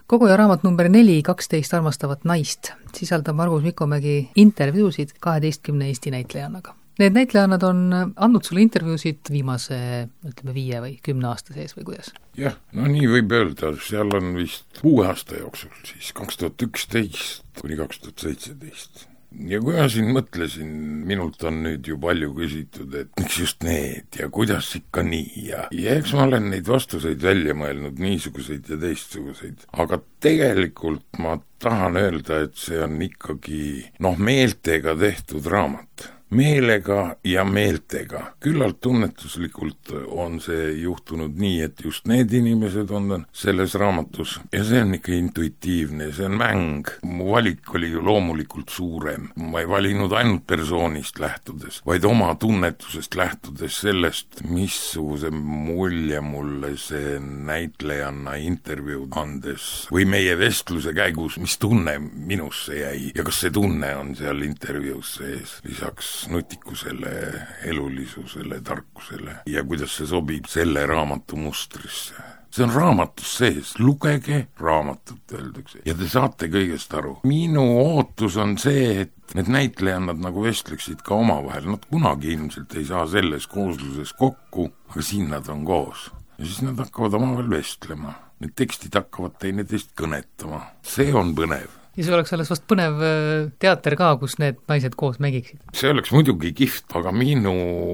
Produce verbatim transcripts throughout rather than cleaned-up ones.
Koguja raamat number neli, kaksteist armastavat naist, sisaldab Margus Mikomägi intervjuusid kaheteistkümne Eesti näitlejannaga. Need näitlejannad on andnud sulle intervjuusid viimase, ütleme, viie või kümne aasta sees või kuidas? Jah, no nii võib öelda, seal on vist kuue aasta jooksul, siis kaks tuhat üksteist kuni kaks tuhat seitseteist. Ja kui ma siin mõtlesin, minult on nüüd ju palju küsitud, et miks just need ja kuidas ikka nii ja, ja eks ma olen neid vastuseid välja mõelnud, niisuguseid ja teistsuguseid, aga tegelikult ma tahan öelda, et see on ikkagi noh, meeltega tehtud raamat. Meelega ja meeltega. Küllalt tunnetuslikult on see juhtunud nii, et just need inimesed on selles raamatus ja see on ikka intuitiivne, see on mäng. Mu valik oli ju loomulikult suurem. Ma ei valinud ainult persoonist lähtudes, vaid oma tunnetusest lähtudes sellest, missuguse mulje mulle see näitlejanna intervjuud andes või meie vestluse käigus, mis tunne minusse jäi ja kas see tunne on seal intervjuus sees. Lisaks nutikusele, elulisusele, tarkusele ja kuidas see sobib selle raamatu mustrisse. See on raamatus sees, lugege raamatut, öeldakse, ja te saate kõigest aru. Minu ootus on see, et need näitlejannad nagu vestleksid ka omavahel, nad kunagi ilmselt ei saa selles koosluses kokku, aga siin nad on koos. Ja siis nad hakkavad omavahel vestlema, need tekstid hakkavad teineteist kõnetama. See on põnev. Ja see oleks alles vast põnev teater ka, kus need naised koos mängiksid. See oleks muidugi kihvt, aga minu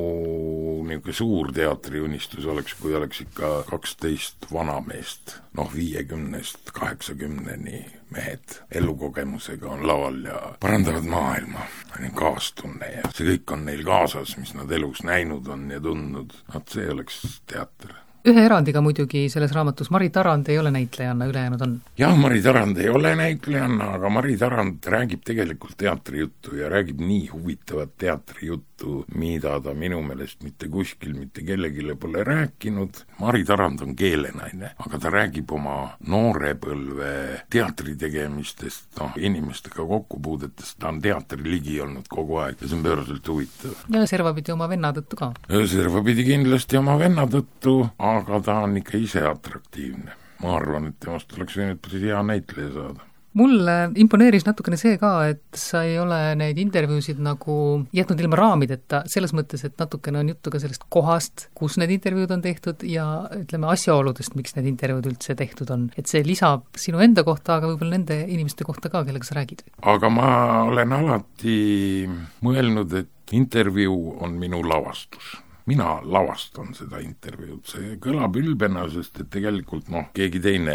niisugune suur teatriunistus oleks, kui oleks ikka kaksteist vanameest, noh viiekümnest kaheksakümneni mehed elukogemusega on laval ja parandavad maailma. Kaastunne ja see kõik on neil kaasas, mis nad elus näinud on ja tundnud. Nad see oleks teater. Ühe erandiga muidugi selles raamatus Mari Tarand ei ole näitlejanna, ülejäänud on. Jah, Mari Tarand ei ole näitlejanna, aga Mari Tarand räägib tegelikult teatrijuttu ja räägib nii huvitavat teatrijuttu, mida ta minu meelest mitte kuskil mitte kellegile pole rääkinud. Mari Tarand on keelenaine, aga ta räägib oma noorepõlve teatritegemistest, noh, inimestega kokkupuudetest, ta on teatri ligi olnud kogu aeg ja see on pööraselt huvitav. Ja servapidi oma venna tõttu ka. Servapidi kindlasti oma venna tõttu, aga ta on ikka ise atraktiivne. Ma arvan, et temast oleks võinud päris hea näitleja saada. Mulle imponeeris natukene see ka, et sa ei ole neid intervjuusid nagu jätnud ilma raamideta, selles mõttes, et natukene on juttu ka sellest kohast, kus need intervjuud on tehtud ja ütleme asjaoludest, miks need intervjuud üldse tehtud on. Et see lisab sinu enda kohta, aga võib-olla nende inimeste kohta ka, kellega sa räägid. Aga ma olen alati mõelnud, et intervjuu on minu lavastus. Mina lavastan seda intervjuud, see kõlab ülbena, sest et tegelikult noh, keegi teine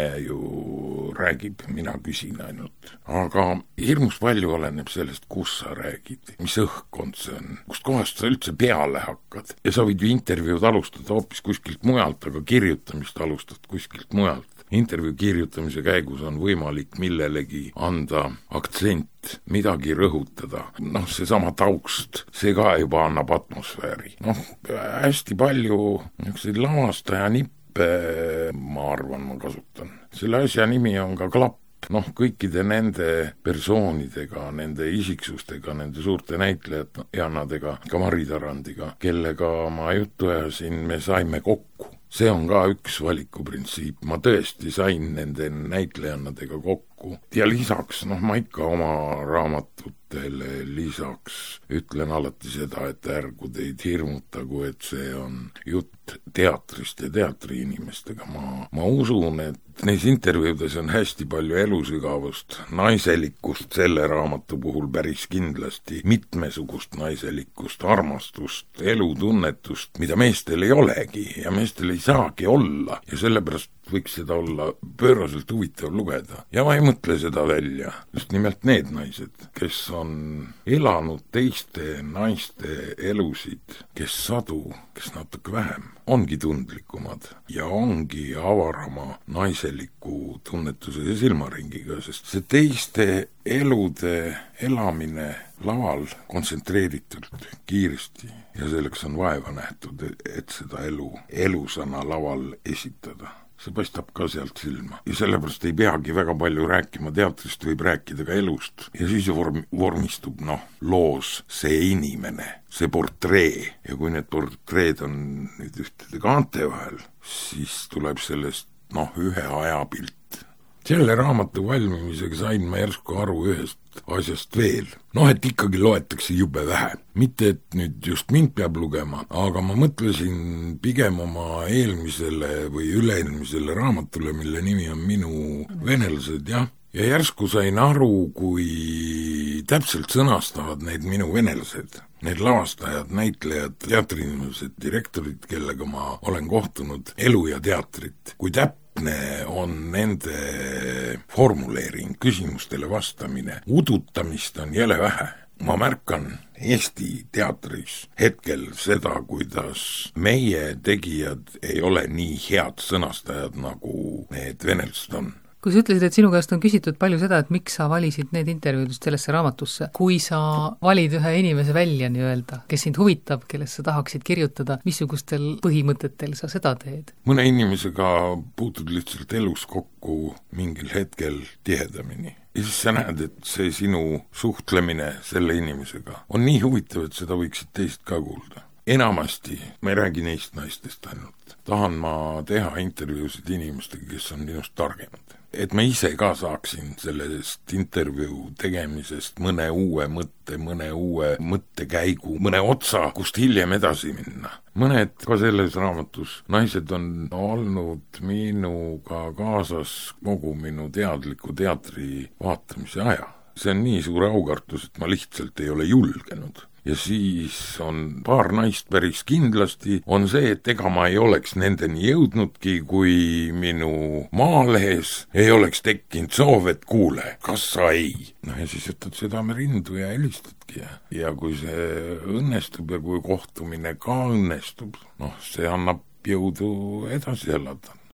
ju räägib, mina küsin ainult. Aga hirmus palju oleneb sellest, kus sa räägid, mis õhkkond see on, kust kohast sa üldse peale hakkad. Ja sa võid ju intervjuud alustada hoopis kuskilt mujalt, aga kirjutamist alustad kuskilt mujalt. Intervjuu kirjutamise käigus on võimalik millelegi anda aktsent, midagi rõhutada. Noh, see sama taust, see ka juba annab atmosfääri. Noh, hästi palju niisuguseid lavastaja nippe, ma arvan, ma kasutan. Selle asja nimi on ka klapp. Noh, kõikide nende persoonidega, nende isiksustega, nende suurte näitlejannadega, ka Mari Tarandiga, kellega ma juttu ajasin, me saime kokku. See on ka üks valikuprintsiip. Ma tõesti sain nende näitlejannadega kokku. Ja lisaks, noh, ma ikka oma raamatutele lisaks ütlen alati seda, et ärgu teid hirmutagu, et see on jutt teatrist ja teatriinimestega. Ma, ma usun, et neis intervjuudes on hästi palju elusügavust, naiselikkust selle raamatu puhul päris kindlasti, mitmesugust naiselikkust, armastust, elutunnetust, mida meestel ei olegi ja meestel ei saagi olla ja sellepärast võiks seda olla pööraselt huvitav lugeda. Ja ma ei mõtle seda välja, just nimelt need naised, kes on elanud teiste naiste elusid, kes sadu, kes natuke vähem, ongi tundlikumad ja ongi avarama naiseliku tunnetuse ja silmaringiga, sest see teiste elude elamine laval kontsentreeritult, kiiresti ja selleks on vaeva nähtud, et seda elu elusana laval esitada. See paistab ka sealt silma. Ja sellepärast ei peagi väga palju rääkima teatrist, võib rääkida ka elust. Ja siis vorm, vormistub, noh, loos see inimene, see portree. Ja kui need portreed on nüüd ühtede kaante vahel, siis tuleb sellest, noh, ühe ajapilt. selle raamatu valmimisega sain ma järsku aru ühest asjast veel. Noh, et ikkagi loetakse jube vähe. Mitte, et nüüd just mind peab lugema, aga ma mõtlesin pigem oma eelmisele või üle-eelmisele raamatule, mille nimi on Minu venelased, jah. Ja järsku sain aru, kui täpselt sõnastavad need minu venelased. Need lavastajad, näitlejad, teatriinimesed, direktorid, kellega ma olen kohtunud, elu ja teatrit. Kui täpne on nende formuleering, küsimustele vastamine, udutamist on jälle vähe. Ma märkan Eesti teatris hetkel seda, kuidas meie tegijad ei ole nii head sõnastajad, nagu need venelased on. Kui sa ütlesid, et sinu käest on küsitud palju seda, et miks sa valisid need intervjuudest sellesse raamatusse, kui sa valid ühe inimese välja nii-öelda, kes sind huvitab, kellest sa tahaksid kirjutada, missugustel põhimõtetel sa seda teed? Mõne inimesega puutud lihtsalt elus kokku mingil hetkel tihedamini. Ja siis sa näed, et see sinu suhtlemine selle inimesega on nii huvitav, et seda võiksid teist ka kuulda. Enamasti, ma ei räägi neist naistest ainult, tahan ma teha intervjuusid inimestega, kes on minust targemad. Et ma ise ka saaksin sellest intervjuu tegemisest mõne uue mõtte, mõne uue mõttekäigu, mõne otsa, kust hiljem edasi minna. Mõned ka selles raamatus naised on olnud minuga kaasas kogu minu teadliku teatri vaatamise aja. See on nii suur aukartus, et ma lihtsalt ei ole julgenud. Ja siis on paar naist päris kindlasti, on see, et ega ma ei oleks nendeni jõudnudki, kui minu Maalehes ei oleks tekkinud soov, et kuule, kas sa ei? No ja siis võtad südame rindu ja helistadki. Ja, ja kui see õnnestub ja kui kohtumine ka õnnestub, noh, see annab jõudu edasi elada.